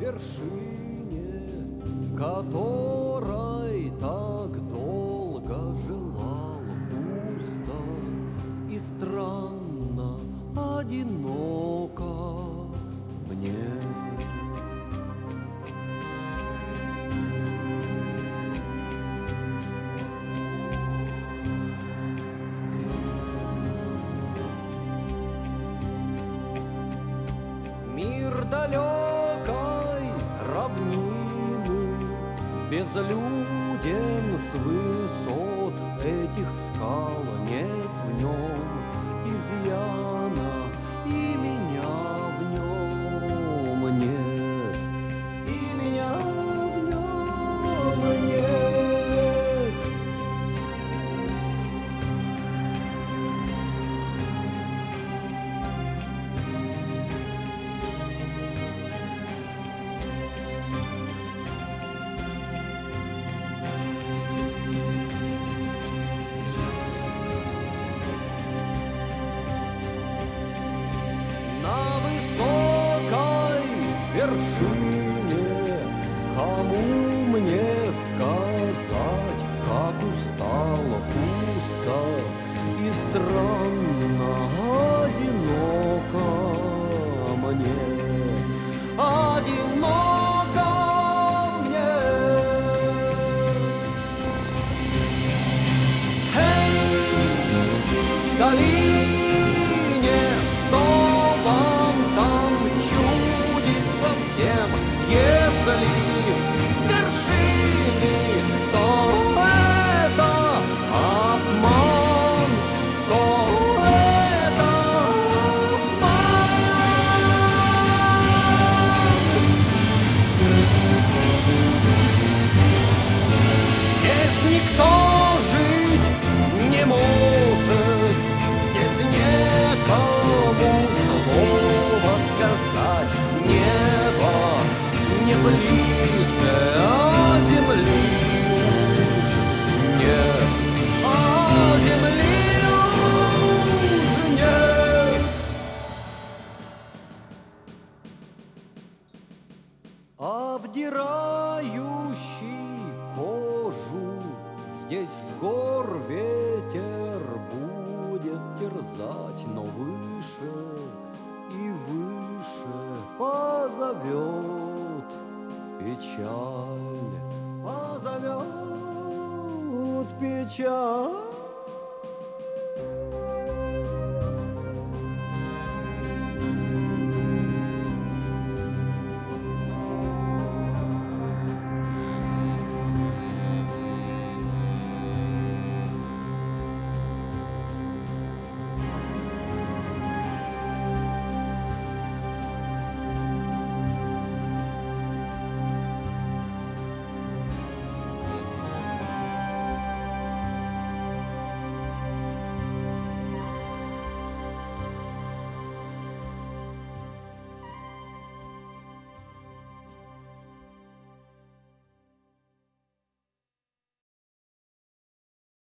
вершине, которой так долго желал, пусто и странно, одиноко мне. Мир далекой равнины, безлюден с высот этих скал, нет в нем изъяна, и меня в нем нет, и меня в нем нет. Вершине, кому мне сказать, как устало, пусто и странно, одиноко мне, одиноко мне. Эй, в долине, что вам там чудится всем, если вершины, то это обман, то это обман. Здесь никто жить не может, здесь некому слова сказать. Небо не ближе, а земли уж нет, а земли уж нет. Обдирающий кожу, здесь с гор ветер будет терзать, но выше и выше позовет печаль, позовет печаль.